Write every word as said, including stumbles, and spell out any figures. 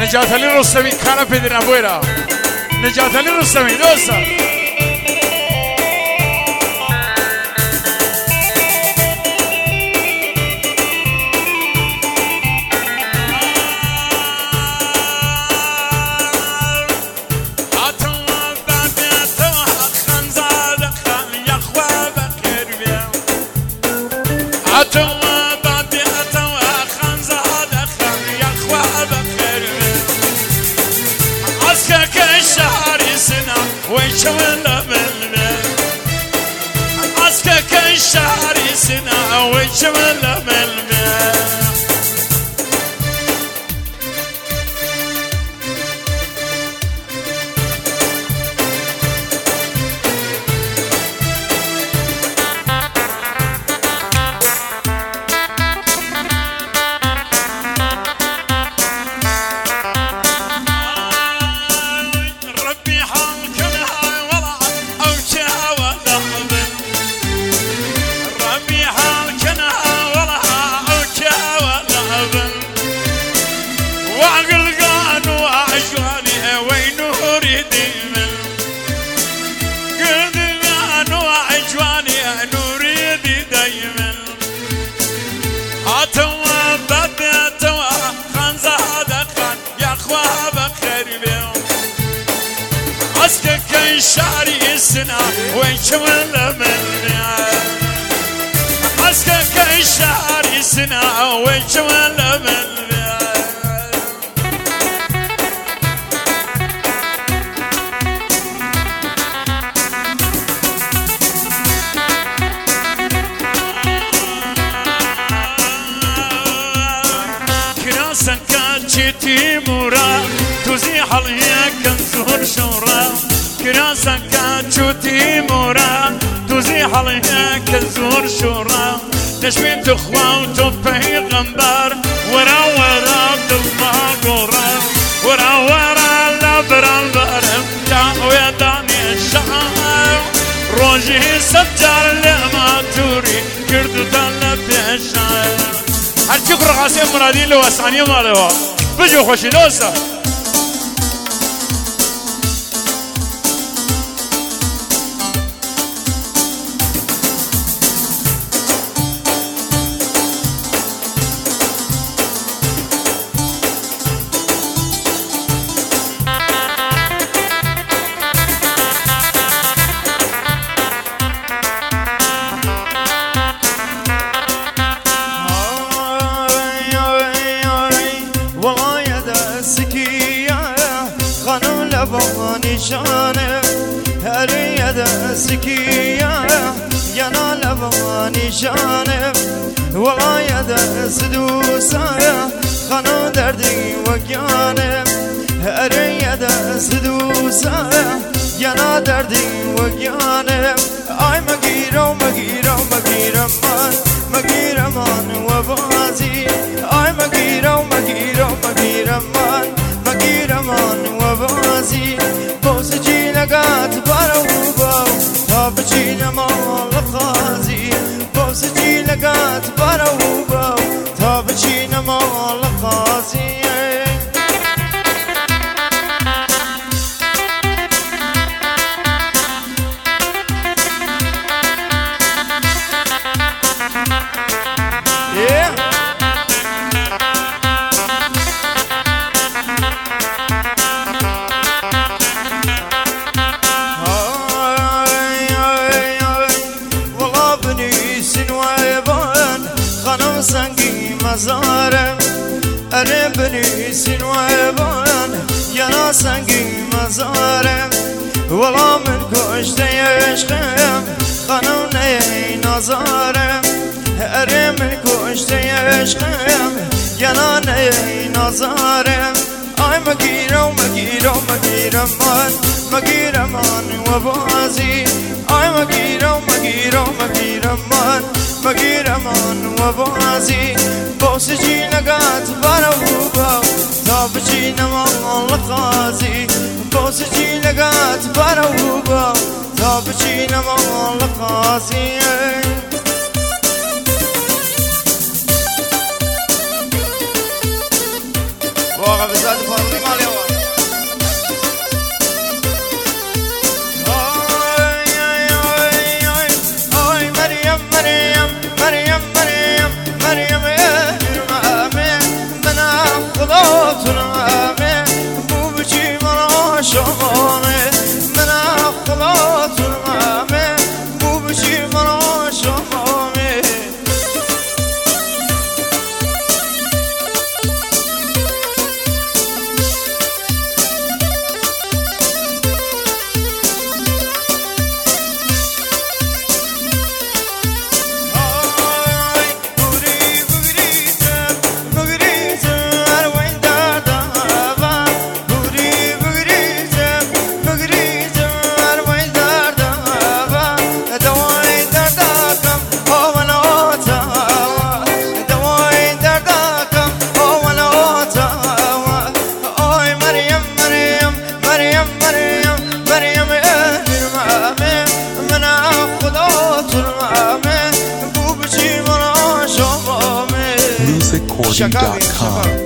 نجات علی رستمی کارا پیدا نبویرا نجات علی رستمی دوستا ولا بالبيت عسكك الشهر سنة وش ولا بالبيت شعري السنة ويش ولا مني عسكك الشعري السنة ويش ولا مني كناسا كاتشتي مورا تزيح الهيا كنزور شورا كراسا كاتشوتي مورا توزي حاليها كزور شورا تشبين تخوى وتوبي غنبار ورا ورا دلما قورا ورا ورا لبرا البرم جاء ويداني الشعر روجي سجار لما توري كردو دلت الشعر هرچي قرقاسي مرادين لو اسعني مالوا بجو خوشي دوسا نشانه هر يد سكية ينال نشانه ولا يد سدوسه خانو دردي وقيانه هر يد سدوسه ينا دردي وقيانه اي مغيرو مغيرو مغيرم من مغيرم من وبازي اي مغيرو مغيرو مغيرم من مغيرم من وبازي بوسجي لقات باروبا تابجي نمال قازي بوسجي لقات باروبا تابجي نمال قازي مزارم اره بنیسین و عبان ینا سنگی مزارم ولا من کشته عشقم قانونه نازارم اره من کشته عشقم ینا نه نازارم آی مگیرم مگیرم مگیرم من مگیرم من و بازی آی مگیرم مگیرم مگیرم من مگیرم من و بازی بوسجی لقات باروبا تابجي نمال قازي بوسجي لقات باروبا تابجي نمال قازي واقع بزاد فاضي شکاوی شکاوی